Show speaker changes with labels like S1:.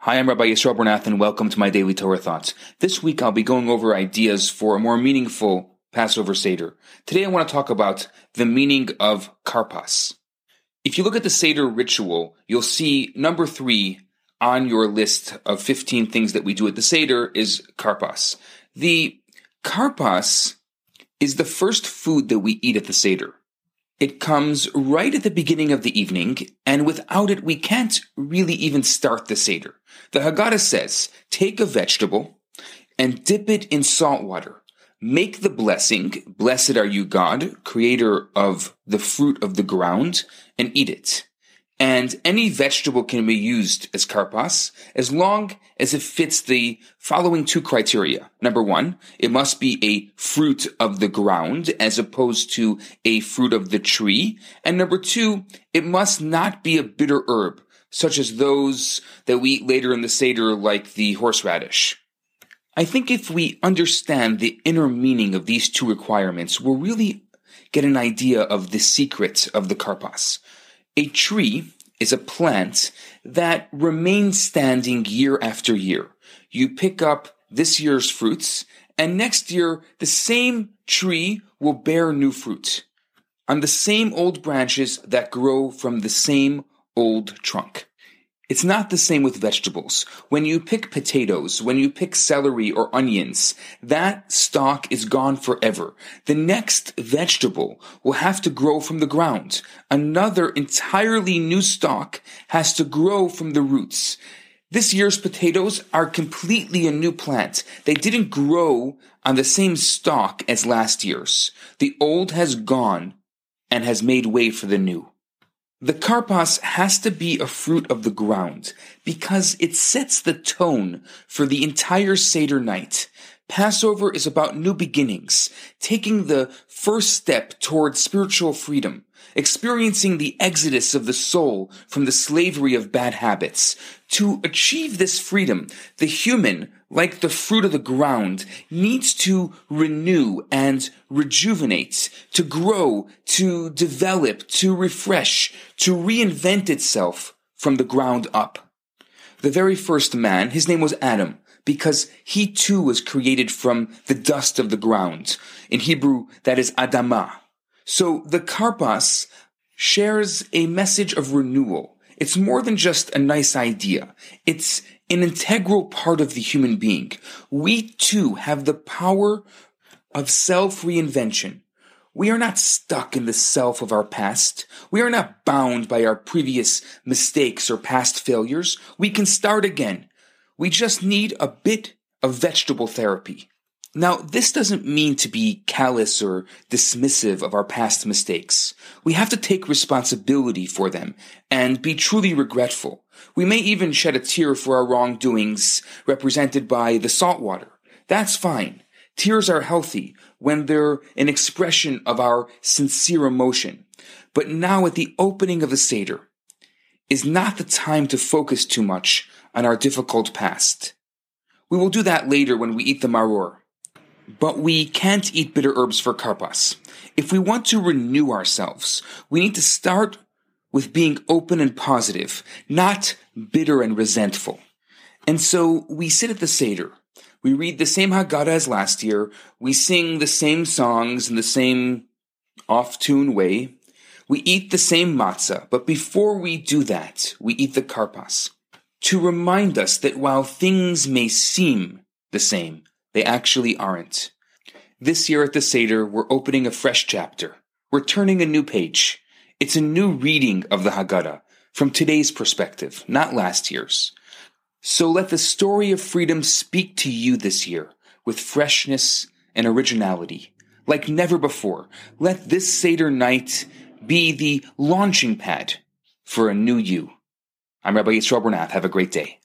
S1: Hi, I'm Rabbi Yisrael Bernath, and welcome to my Daily Torah Thoughts. This week I'll be going over ideas for a more meaningful Passover Seder. Today I want to talk about the meaning of karpas. If you look at the Seder ritual, you'll see number 3 on your list of 15 things that we do at the Seder is karpas. The karpas is the first food that we eat at the Seder. It comes right at the beginning of the evening, and without it, we can't really even start the Seder. The Haggadah says, take a vegetable and dip it in salt water. Make the blessing, blessed are you God, creator of the fruit of the ground, and eat it. And any vegetable can be used as karpas as long as it fits the following 2 criteria. Number 1, it must be a fruit of the ground as opposed to a fruit of the tree. And number 2, it must not be a bitter herb, such as those that we eat later in the Seder like the horseradish. I think if we understand the inner meaning of these 2 requirements, we'll really get an idea of the secret of the karpas. A tree is a plant that remains standing year after year. You pick up this year's fruits, and next year the same tree will bear new fruit on the same old branches that grow from the same old trunk. It's not the same with vegetables. When you pick potatoes, when you pick celery or onions, that stalk is gone forever. The next vegetable will have to grow from the ground. Another entirely new stalk has to grow from the roots. This year's potatoes are completely a new plant. They didn't grow on the same stalk as last year's. The old has gone and has made way for the new. The karpas has to be a fruit of the ground because it sets the tone for the entire Seder night. Passover is about new beginnings, taking the first step toward spiritual freedom, experiencing the exodus of the soul from the slavery of bad habits. To achieve this freedom, the human, like the fruit of the ground, needs to renew and rejuvenate, to grow, to develop, to refresh, to reinvent itself from the ground up. The very first man, his name was Adam, because he too was created from the dust of the ground. In Hebrew, that is Adamah. So the karpas shares a message of renewal. It's more than just a nice idea. It's an integral part of the human being. We too have the power of self-reinvention. We are not stuck in the self of our past. We are not bound by our previous mistakes or past failures. We can start again. We just need a bit of vegetable therapy. Now, this doesn't mean to be callous or dismissive of our past mistakes. We have to take responsibility for them and be truly regretful. We may even shed a tear for our wrongdoings represented by the salt water. That's fine. Tears are healthy when they're an expression of our sincere emotion. But now at the opening of the Seder is not the time to focus too much on our difficult past. We will do that later when we eat the maror. But we can't eat bitter herbs for karpas. If we want to renew ourselves, we need to start with being open and positive, not bitter and resentful. And so we sit at the Seder. We read the same Haggadah as last year. We sing the same songs in the same off-tune way. We eat the same matzah. But before we do that, we eat the karpas to remind us that while things may seem the same, they actually aren't. This year at the Seder, we're opening a fresh chapter. We're turning a new page. It's a new reading of the Haggadah from today's perspective, not last year's. So let the story of freedom speak to you this year with freshness and originality. Like never before, let this Seder night be the launching pad for a new you. I'm Rabbi Yisrael Bernath. Have a great day.